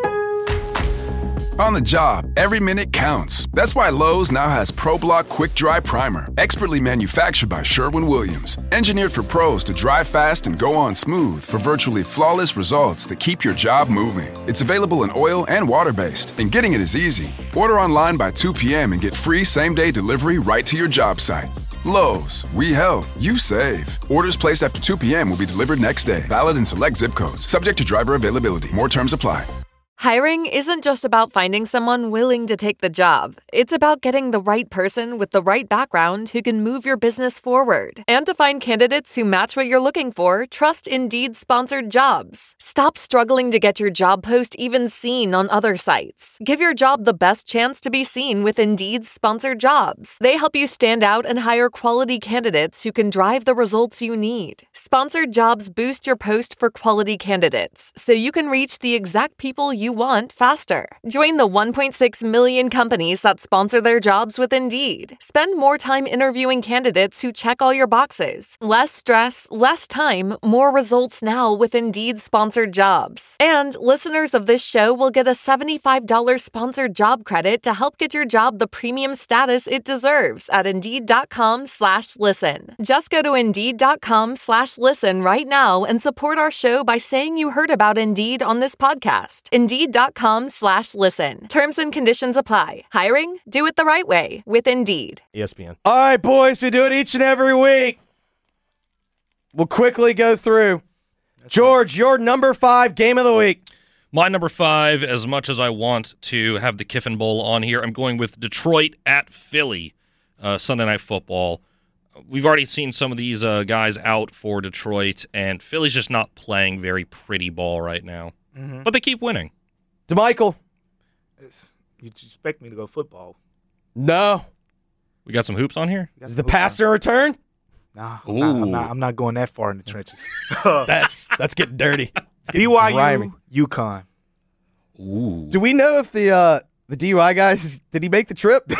On the job, every minute counts. That's why Lowe's now has ProBlock Quick Dry Primer, expertly manufactured by Sherwin-Williams. Engineered for pros to dry fast and go on smooth for virtually flawless results that keep your job moving. It's available in oil and water-based, and getting it is easy. Order online by two p.m. and get free same-day delivery right to your job site. Lowe's, we help, you save. Orders placed after two p.m. will be delivered next day. Valid in select zip codes. Subject to driver availability. More terms apply. Hiring isn't just about finding someone willing to take the job. It's about getting the right person with the right background who can move your business forward. And to find candidates who match what you're looking for, trust Indeed sponsored jobs. Stop struggling to get your job post even seen on other sites. Give your job the best chance to be seen with Indeed sponsored jobs. They help you stand out and hire quality candidates who can drive the results you need. Sponsored jobs boost your post for quality candidates, so you can reach the exact people you want faster. Join the one point six million companies that sponsor their jobs with Indeed. Spend more time interviewing candidates who check all your boxes. Less stress, less time, more results now with Indeed sponsored jobs. And listeners of this show will get a seventy-five dollars sponsored job credit to help get your job the premium status it deserves at Indeed.com slash listen. Just go to Indeed.com slash listen right now and support our show by saying you heard about Indeed on this podcast. Indeed.com slash listen. Terms and conditions apply. Hiring? Do it the right way with Indeed. E S P N. All right, boys, we do it each and every week. We'll quickly go through. George, your number five game of the week. My number five, as much as I want to have the Kiffin Bowl on here, I'm going with Detroit at Philly, uh, Sunday Night Football. We've already seen some of these uh, guys out for Detroit, and Philly's just not playing very pretty ball right now. Mm-hmm. But they keep winning. DeMichael. It's, you expect me to go football? No. We got some hoops on here? Is the passer return? Nah, I'm not, I'm, not, I'm not going that far in the trenches. that's that's getting dirty. B Y U, UConn. Ooh. Do we know if the uh, the D U I guys, did he make the trip?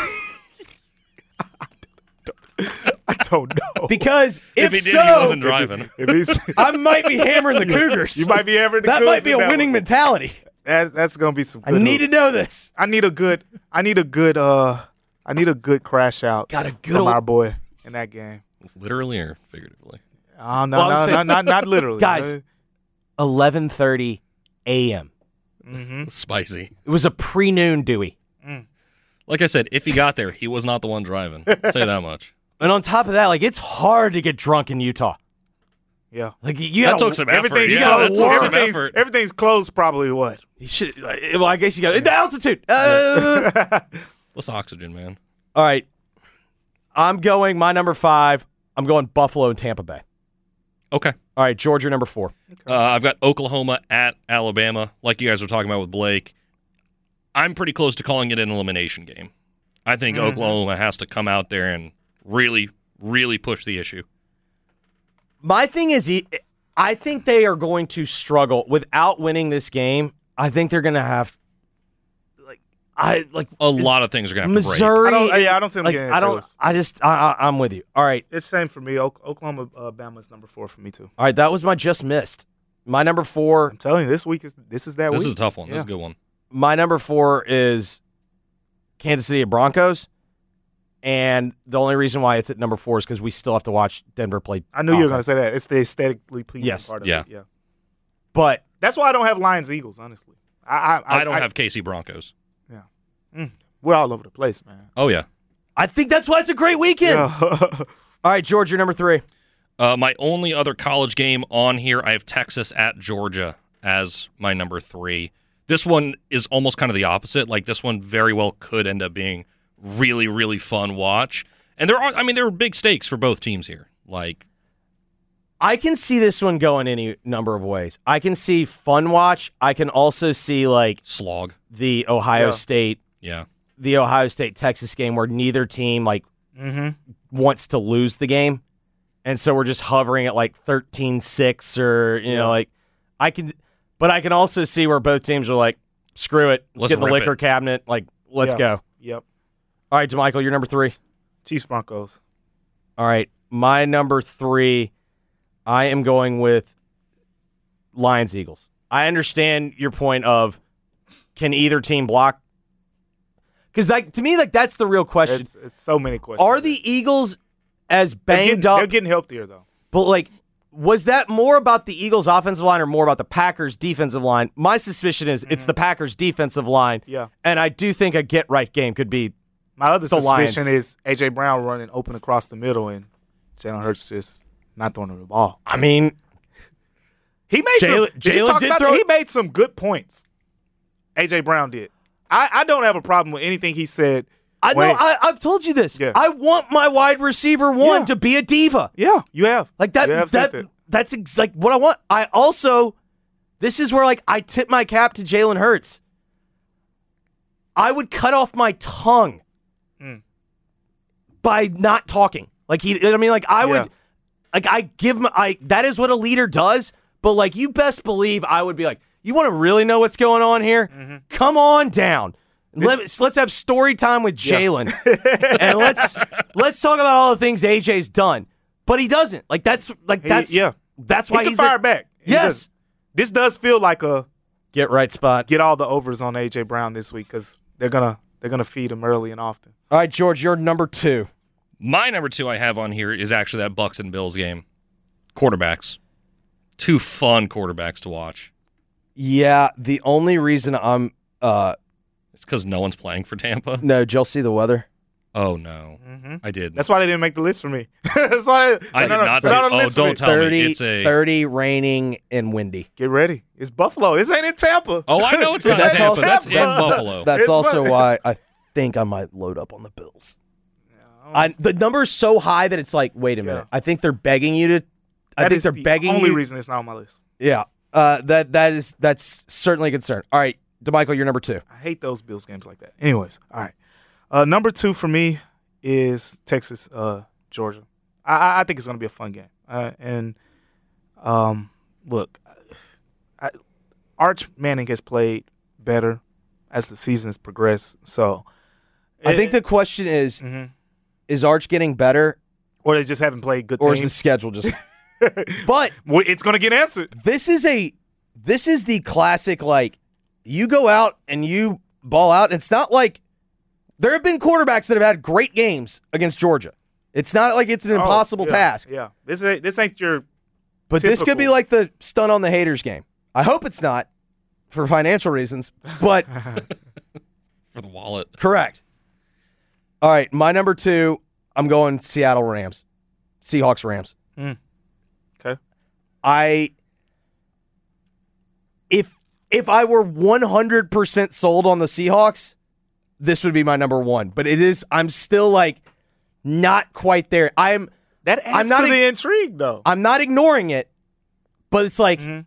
I don't know. Because if, if he did, so, he wasn't driving. If he's, I might be hammering the Cougars. You might be hammering the that Cougars. That might be a winning one. mentality. That's that's gonna be some. I Good need hoops. to know this. I need a good. I need a good. Uh, I need a good crash out. Got a good from old... our boy in that game. Literally or figuratively? Oh no, well, no, saying, no, not not literally, guys. eleven thirty a.m. Mm-hmm. Spicy. It was a pre-noon Dewey. Mm. Like I said, if he got there, he was not the one driving. Say that much. And on top of that, like it's hard to get drunk in Utah. Yeah, like you that gotta, took some effort. Everything, yeah, you gotta that took some everything, effort. Everything's closed. Probably what? You should. Well, I guess you got the altitude. Uh, Less oxygen, man. All right, I'm going. My number five. I'm going Buffalo and Tampa Bay. Okay. All right, Georgia, number four. Uh, I've got Oklahoma at Alabama, like you guys were talking about with Blake. I'm pretty close to calling it an elimination game. I think mm-hmm. Oklahoma has to come out there and really, really push the issue. My thing is, I think they are going to struggle without winning this game. I think they're going to have, like, I like a lot of things are going to have Missouri. to break. I don't, yeah, I don't see them like, getting I don't. I just. I, I, I'm with you. All right, it's same for me. O- Oklahoma, uh, Bama is number four for me too. All right, that was my just missed. My number four. I'm telling you, this week is this is that this week. This is a tough one. Yeah. This is a good one. My number four is Kansas City Broncos. And the only reason why it's at number four is because we still have to watch Denver play. I knew offense. You were going to say that. It's the aesthetically pleasing yes. part of yeah. it. Yeah. But that's why I don't have Lions Eagles, honestly. I I, I, I don't I, have K C Broncos. Yeah. Mm. We're all over the place, man. Oh, yeah. I think that's why it's a great weekend. Yeah. All right, George, you're number three. Uh, my only other college game on here, I have Texas at Georgia as my number three. This one is almost kind of the opposite. Like, this one very well could end up being really, really fun watch. And there are, I mean, there are big stakes for both teams here. Like, I can see this one going any number of ways. I can see fun watch. I can also see like slog the Ohio yeah. State, yeah, the Ohio State Texas game where neither team like mm-hmm. wants to lose the game, and so we're just hovering at like thirteen six or you yeah. know like I can, but I can also see where both teams are like, screw it, let's, let's get in the liquor it. cabinet, like let's yeah. go. Yep. All right, DeMichael, you're number three. Chiefs Broncos. All right, my number three, I am going with Lions Eagles. I understand your point of can either team block? Because like to me, like that's the real question. It's, it's so many questions. Are the Eagles as banged they're getting, up? They're getting healthier though. But like, was that more about the Eagles' offensive line or more about the Packers' defensive line? My suspicion is mm-hmm. it's the Packers' defensive line. Yeah, and I do think a get right game could be. My other the suspicion Lions. is A J Brown running open across the middle and Jalen Hurts just not throwing the ball. I mean, he made Jaylen, some. Did you Jaylen talk did about throw. He made some good points. A J Brown did. I, I don't have a problem with anything he said. I know. when, I, I've told you this. Yeah. I want my wide receiver one Yeah. to be a diva. Yeah, you have Like that. You have said that, that. That's ex- like what I want. I also. This is where like I tip my cap to Jalen Hurts. I would cut off my tongue Mm. by not talking. Like he. I mean, like I Yeah. would. Like I give my. I that is what a leader does. But like you best believe I would be like, you want to really know what's going on here? Mm-hmm. Come on down. Let, let's have story time with Jalen, yeah. and let's let's talk about all the things A J's done. But he doesn't. Like that's like that's he, yeah. That's why he he's can fire like, back. He yes, does. This does feel like a get right spot. Get all the overs on A J Brown this week because they're gonna they're gonna feed him early and often. All right, George, you're number two. My number two I have on here is actually that Bucks and Bills game. Quarterbacks, two fun quarterbacks to watch. Yeah, the only reason I'm uh, it's because no one's playing for Tampa. No, did y'all see the weather? Oh no, mm-hmm. I did. That's why they didn't make the list for me. That's why I did no, not. no, See, not oh, don't tell thirty, me. It's a thirty, raining, and windy. Get ready. It's Buffalo. This ain't in Tampa. Oh, I know it's not in That's Tampa. also- That's in that- Buffalo. That's It's also funny. why I think I might load up on the Bills. I, the number's so high that it's like, wait a minute. Yeah. I think they're begging you to. I That think is they're the begging only you. reason it's not on my list. Yeah, uh, that that is that's certainly a concern. All right, DeMichael, you're number two. I hate those Bills games like that. Anyways, all right. Uh, number two for me is Texas, uh, Georgia. I, I think it's going to be a fun game. Uh, and um, look, I, Arch Manning has played better as the season has progressed. So I think the question is, mm-hmm. is Arch getting better, or they just haven't played good or teams. is the schedule just? But well, it's going to get answered. This is a this is the classic, like, you go out and you ball out. And it's not like there have been quarterbacks that have had great games against Georgia. It's not like it's an impossible oh, yeah, task. Yeah, this ain't, this ain't your But typical. this could be like the stun on the haters game. I hope it's not for financial reasons, but for the wallet. Correct. All right, my number two, I'm going Seattle Rams. Seahawks Rams. Mm. Okay. I if if I were one hundred percent sold on the Seahawks, this would be my number one. But it is I'm still like not quite there. I'm That adds I'm not to ig- the intrigue, though. I'm not ignoring it, but it's like Mm-hmm.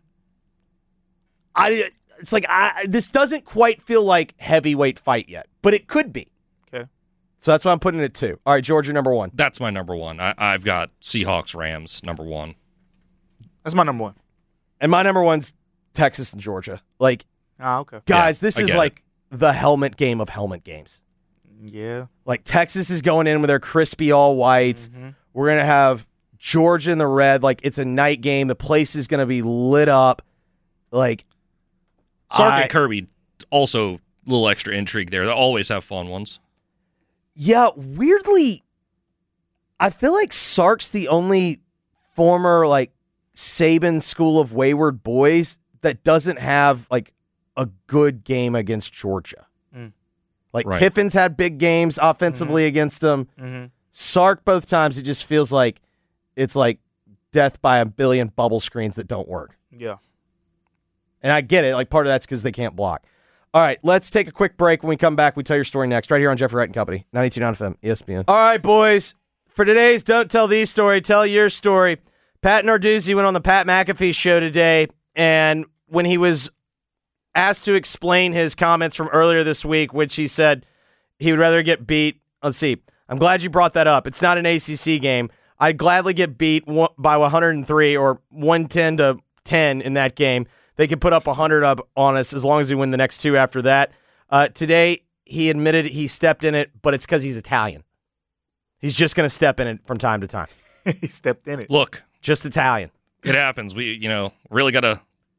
I it's like I this doesn't quite feel like heavyweight fight yet, but it could be. Okay. So that's why I'm putting it at two. All right, George, you're number one. That's my number one. I, I've got Seahawks Rams number one. That's my number one. And my number one's Texas and Georgia. Like, Ah, okay. guys, Yeah, this I is get like the helmet game of helmet games. Yeah. Like, Texas is going in with their crispy all whites. Mm-hmm. We're going to have Georgia in the red. Like, it's a night game. The place is going to be lit up. Like, Sark I- and Kirby, also a little extra intrigue there. They always have fun ones. yeah, weirdly, I feel like Sark's the only former, like, Saban School of Wayward Boys that doesn't have, like, a good game against Georgia. Mm. Like, Right. Kiffin's had big games offensively against them. Mm-hmm. Sark, both times, it just feels like it's like death by a billion bubble screens that don't work. Yeah. And I get it. Like, part of that's because they can't block. All right, let's take a quick break. When we come back, we tell your story next, right here on Jeffrey Wright and Company, ninety-two point nine F M, E S P N. All right, boys. For today's Don't Tell These story, tell your story. Pat Narduzzi went on the Pat McAfee show today, and when he was asked to explain his comments from earlier this week, which he said he would rather get beat. Let's see. I'm glad you brought that up. It's not an A C C game. I'd gladly get beat one- by one hundred three or one ten to ten in that game. They could put up one hundred up on us as long as we win the next two after that. Uh, today, he admitted he stepped in it, but it's because he's Italian. He's just going to step in it from time to time. He stepped in it. Look, Just Italian. it happens. We, you know, really got to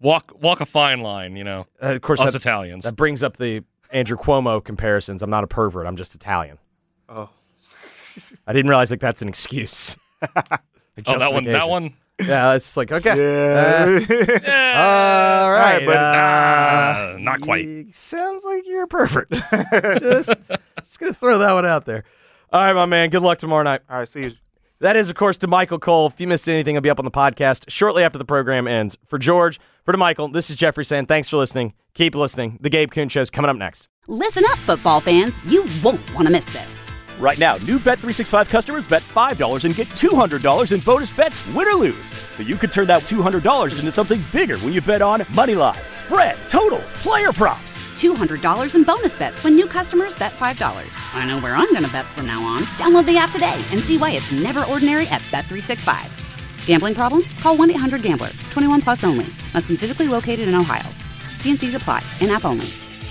walk walk a fine line, you know. Uh, of course, us that, Italians. That brings up the Andrew Cuomo comparisons. I'm not a pervert. I'm just Italian. Oh, I didn't realize like that's an excuse. Like oh, that one. That one. Yeah, it's like okay. Yeah. Uh, yeah. all right, but uh, not quite. Sounds like you're a pervert. just, just gonna throw that one out there. All right, my man. Good luck tomorrow night. All right, see you. That is, of course, to Michael Cole. If you missed anything, it'll be up on the podcast shortly after the program ends. For George, for DeMichael, this is Jeffrey saying thanks for listening. Keep listening. The Gabe Kuhn Show's coming up next. Listen up, football fans. You won't want to miss this. Right now, new Bet three sixty-five customers bet five dollars and get two hundred dollars in bonus bets, win or lose. So you could turn that two hundred dollars into something bigger when you bet on moneyline, spread, totals, player props. two hundred dollars in bonus bets when new customers bet five dollars. I know where I'm going to bet from now on. Download the app today and see why it's never ordinary at Bet three sixty-five. Gambling problem? Call one eight hundred gambler. twenty-one plus only. Must be physically located in Ohio. T and C's apply. In-app only.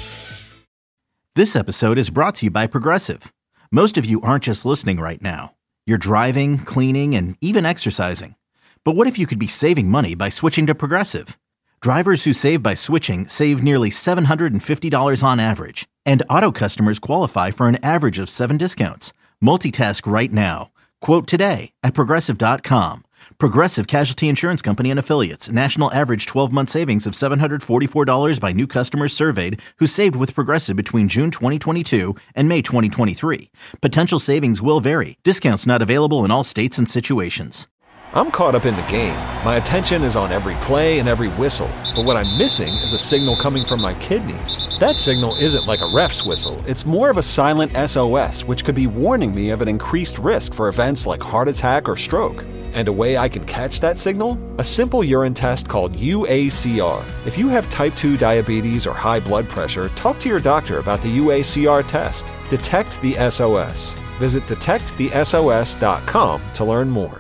This episode is brought to you by Progressive. Most of you aren't just listening right now. You're driving, cleaning, and even exercising. But what if you could be saving money by switching to Progressive? Drivers who save by switching save nearly seven hundred fifty dollars on average. And auto customers qualify for an average of seven discounts. Multitask right now. Quote today at Progressive dot com. Progressive Casualty Insurance Company and Affiliates. National average twelve-month savings of seven hundred forty-four dollars by new customers surveyed who saved with Progressive between June twenty twenty-two and May twenty twenty-three. Potential savings will vary. Discounts not available in all states and situations. I'm caught up in the game. My attention is on every play and every whistle. But what I'm missing is a signal coming from my kidneys. That signal isn't like a ref's whistle. It's more of a silent S O S, which could be warning me of an increased risk for events like heart attack or stroke. And a way I can catch that signal? A simple urine test called U A C R. If you have type two diabetes or high blood pressure, talk to your doctor about the U A C R test. Detect the S O S. Visit detect the S O S dot com to learn more.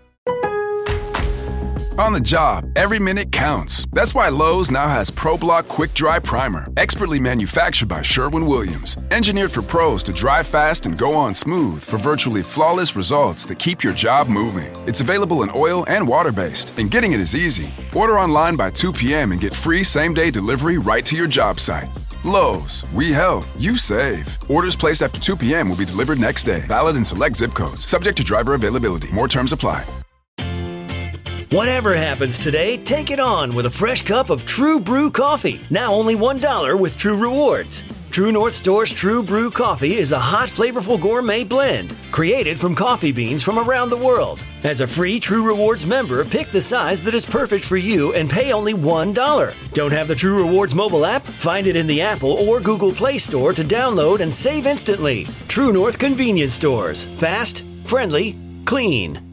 On the job, every minute counts. That's why Lowe's now has ProBlock Quick Dry Primer, expertly manufactured by Sherwin-Williams. Engineered for pros to dry fast and go on smooth for virtually flawless results that keep your job moving. It's available in oil and water-based, and getting it is easy. Order online by two p.m. and get free same-day delivery right to your job site. Lowe's, we help, you save. Orders placed after two p.m. will be delivered next day. Valid in select zip codes. Subject to driver availability. More terms apply. Whatever happens today, take it on with a fresh cup of True Brew coffee. Now only one dollar with True Rewards. True North Store's True Brew coffee is a hot, flavorful gourmet blend created from coffee beans from around the world. As a free True Rewards member, pick the size that is perfect for you and pay only one dollar. Don't have the True Rewards mobile app? Find it in the Apple or Google Play Store to download and save instantly. True North Convenience Stores. Fast, friendly, clean.